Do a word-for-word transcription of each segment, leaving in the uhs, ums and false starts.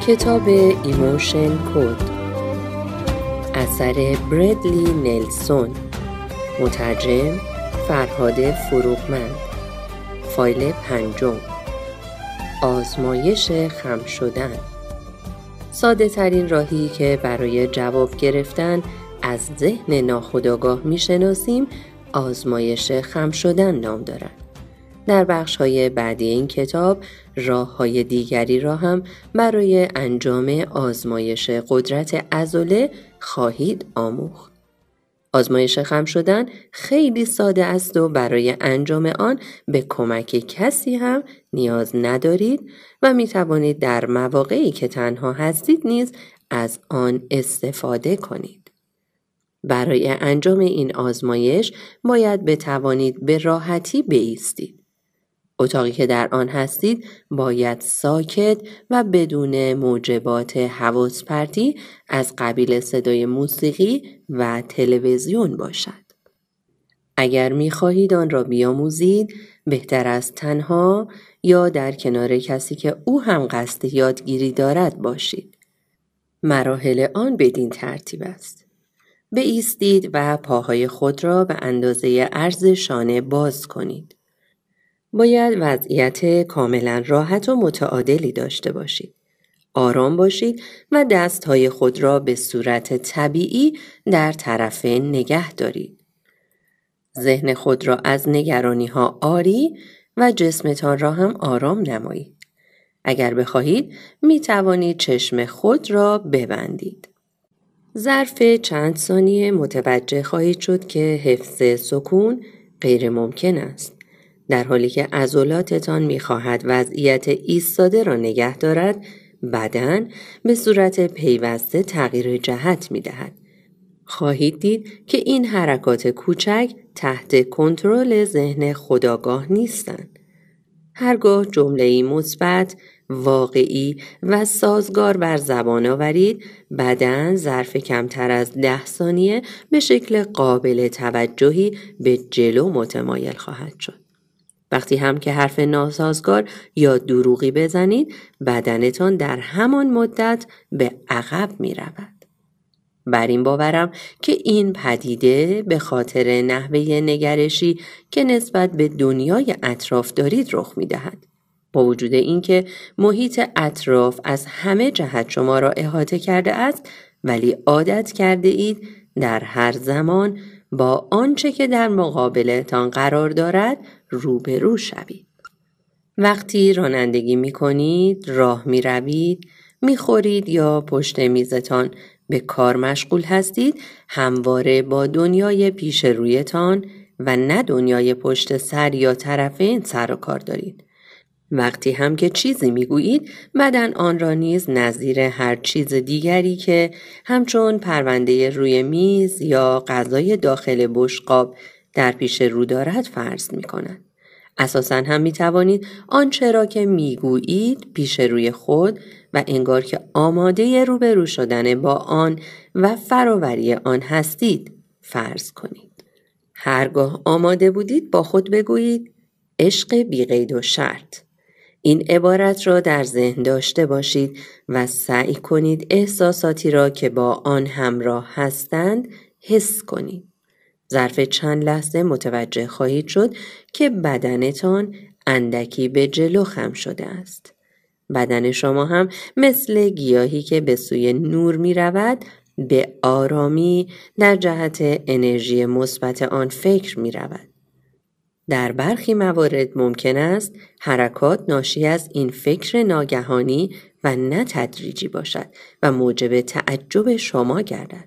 کتاب ایموشن کد اثر بردلی نلسون، مترجم فرهاد فروغمند. فایل پنجم، آزمایش خم شدن. ساده ترین راهی که برای جواب گرفتن از ذهن ناخودآگاه میشناسیم آزمایش خم شدن نام دارد. در بخش‌های بعدی این کتاب راه‌های دیگری را هم برای انجام آزمایش قدرت عضله خواهید آموخت. آزمایش خم شدن خیلی ساده است و برای انجام آن به کمک کسی هم نیاز ندارید و می توانید در مواقعی که تنها هستید نیز از آن استفاده کنید. برای انجام این آزمایش باید بتوانید به راحتی بایستید. اتاقی که در آن هستید باید ساکت و بدون موجبات حواس پرتی از قبیل صدای موسیقی و تلویزیون باشد. اگر می خواهید آن را بیاموزید، بهتر است تنها یا در کنار کسی که او هم قصد یادگیری دارد باشید. مراحل آن بدین ترتیب است: بایستید و پاهای خود را به اندازه عرض شانه باز کنید. باید وضعیت کاملا راحت و متعادلی داشته باشید. آرام باشید و دستهای خود را به صورت طبیعی در طرفین نگه دارید. ذهن خود را از نگرانی ها آری و جسمتان را هم آرام نمایید. اگر بخواهید می توانید چشم خود را ببندید. ظرف چند ثانیه متوجه خواهید شد که حفظ سکون غیر ممکن است. در حالی که عضلاتتان می‌خواهد وضعیت ایستاده را نگه دارد، بدن به صورت پیوسته تغییر جهت می‌دهد. خواهید دید که این حرکات کوچک تحت کنترل ذهن خودآگاه نیستند. هرگاه جمله‌ای مثبت، واقعی و سازگار بر زبان آورید، بدن ظرف کمتر از ده ثانیه به شکل قابل توجهی به جلو متمایل خواهد شد. وقتی هم که حرف ناسازگار یا دروغی بزنید، بدنتان در همان مدت به عقب می رود. بر این باورم که این پدیده به خاطر نحوه نگرشی که نسبت به دنیای اطراف دارید رخ می دهد. با وجود اینکه محیط اطراف از همه جهت شما را احاطه کرده است، ولی عادت کرده اید در هر زمان با آنچه که در مقابلتان قرار دارد روبرو شوید. وقتی رانندگی می کنید، راه می روید، می خورید یا پشت میزتان به کار مشغول هستید، همواره با دنیای پیش رویتان و نه دنیای پشت سر یا طرفین سر و کار دارید. وقتی هم که چیزی میگویید، بدن آن را نیز نظیر هر چیز دیگری که همچون پرونده روی میز یا غذای داخل بشقاب در پیش رو دارد فرض می کند. اساساً هم می توانید آنچه را که می گویید پیش روی خود و انگار که آماده روبرو شدن با آن و فراوری آن هستید فرض کنید. هرگاه آماده بودید با خود بگویید عشق بی قید و شرط. این عبارت را در ذهن داشته باشید و سعی کنید احساساتی را که با آن همراه هستند حس کنید. ظرف چند لحظه متوجه خواهید شد که بدنتان اندکی به جلو خم شده است. بدن شما هم مثل گیاهی که به سوی نور می رود به آرامی در جهت انرژی مثبت آن فکر می رود. در برخی موارد ممکن است حرکات ناشی از این فکر ناگهانی و نه تدریجی باشد و موجب تعجب شما گردد.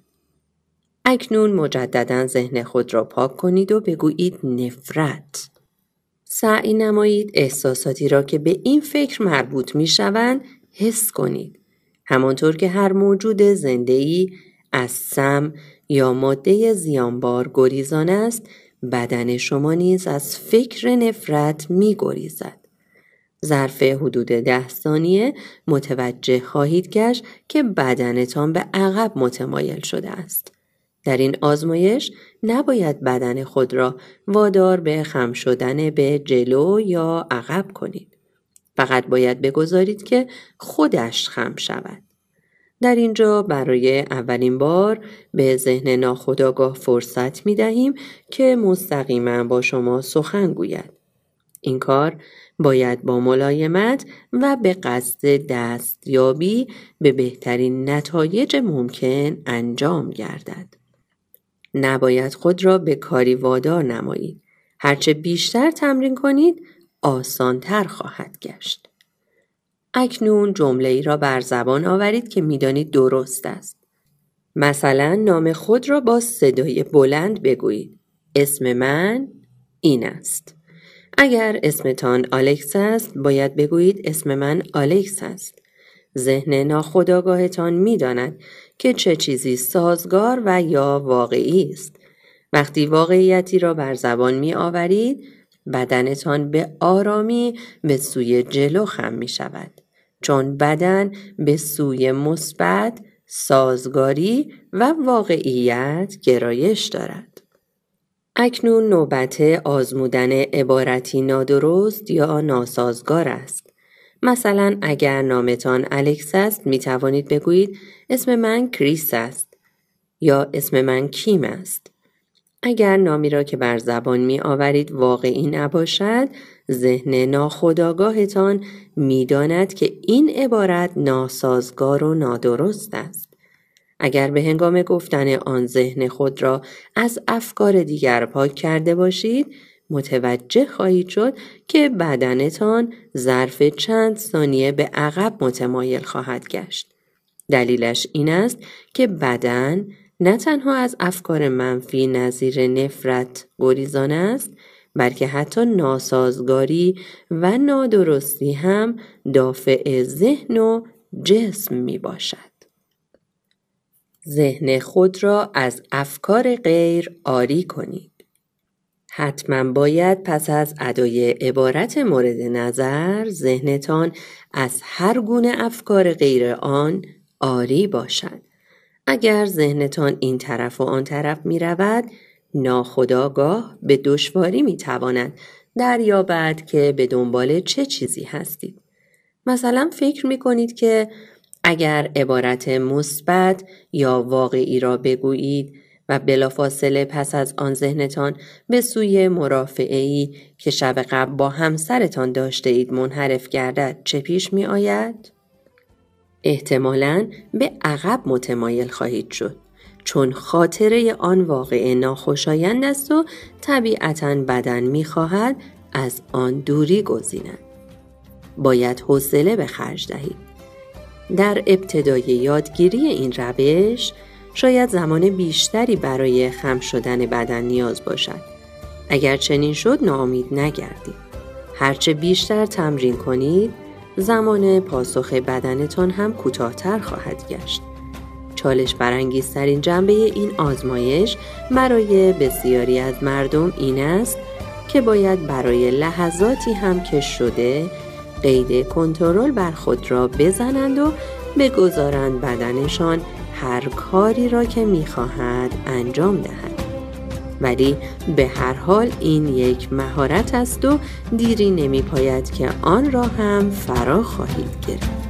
اکنون مجددا ذهن خود را پاک کنید و بگویید نفرت. سعی نمایید احساساتی را که به این فکر مربوط می شوند حس کنید. همانطور که هر موجود زنده‌ای از سم یا ماده زیانبار گریزان است، بدن شما نیز از فکر نفرت می گریزد. ظرف حدود ده ثانیه متوجه خواهید گشت که بدنتان به عقب متمایل شده است. در این آزمایش نباید بدن خود را وادار به خم شدن به جلو یا عقب کنید. فقط باید بگذارید که خودش خم شود. در اینجا برای اولین بار به ذهن ناخودآگاه فرصت می دهیم که مستقیما با شما سخن گوید. این کار باید با ملایمت و به قصد دستیابی به بهترین نتایج ممکن انجام گردد. نباید خود را به کاری وادار نمایید. هرچه بیشتر تمرین کنید، آسان‌تر خواهد گشت. اکنون جمله‌ای را بر زبان آورید که می‌دانید درست است. مثلا نام خود را با صدای بلند بگویید. اسم من این است. اگر اسمتان آلکس است، باید بگویید اسم من آلکس است. ذهن ناخودآگاهتان می‌داند که چه چیزی سازگار و یا واقعی است. وقتی واقعیتی را بر زبان می‌آورید، بدنتان به آرامی به سوی جلو خم می‌شود. چون بدن به سوی مثبت، سازگاری و واقعیت گرایش دارد. اکنون نوبت آزمودن عبارتی نادرست یا ناسازگار است. مثلا اگر نامتان الکس است، می توانید بگویید اسم من کریس است یا اسم من کیم است. اگر نامی را که بر زبان می آورید واقعی نباشد، ذهن ناخودآگاهتان می داند که این عبارت ناسازگار و نادرست است. اگر به هنگام گفتن آن ذهن خود را از افکار دیگر پاک کرده باشید، متوجه خواهید شد که بدنتان ظرف چند ثانیه به عقب متمایل خواهد گشت. دلیلش این است که بدن نه تنها از افکار منفی نظیر نفرت گریزان است، بلکه حتی ناسازگاری و نادرستی هم دافع ذهن و جسم می باشد. ذهن خود را از افکار غیر عاری کنید. حتما باید پس از ادای عبارت مورد نظر ذهنتان از هر گونه افکار غیر آن عاری باشد. اگر ذهنتان این طرف و آن طرف می رود، ناخودآگاه به دشواری می تواند دریابد که به دنبال چه چیزی هستید. مثلا فکر می کنید که اگر عبارت مثبت یا واقعی را بگویید و بلافاصله پس از آن ذهنتان به سوی مرافعه‌ای که شب قبل با همسرتان داشته اید منحرف گردد، چه پیش می آید؟ احتمالاً به عقب متمایل خواهید شد، چون خاطره آن واقعه ناخوشایند است و طبیعتاً بدن می خواهد از آن دوری گزیند. باید حوصله به خرج دهید. در ابتدای یادگیری این روش شاید زمان بیشتری برای خم شدن بدن نیاز باشد. اگر چنین شد ناامید نگردید. هرچه بیشتر تمرین کنید، زمان پاسخ بدنتان هم کوتاه‌تر خواهد گشت. چالش برانگیزترین جنبه این آزمایش برای بسیاری از مردم این است که باید برای لحظاتی هم که شده قید کنترل بر خود را بزنند و بگذارند بدنشان هر کاری را که می‌خواهد انجام دهد. ولی به هر حال این یک مهارت است و دیری نمی‌پاید که آن را هم فرا خواهید گرفت.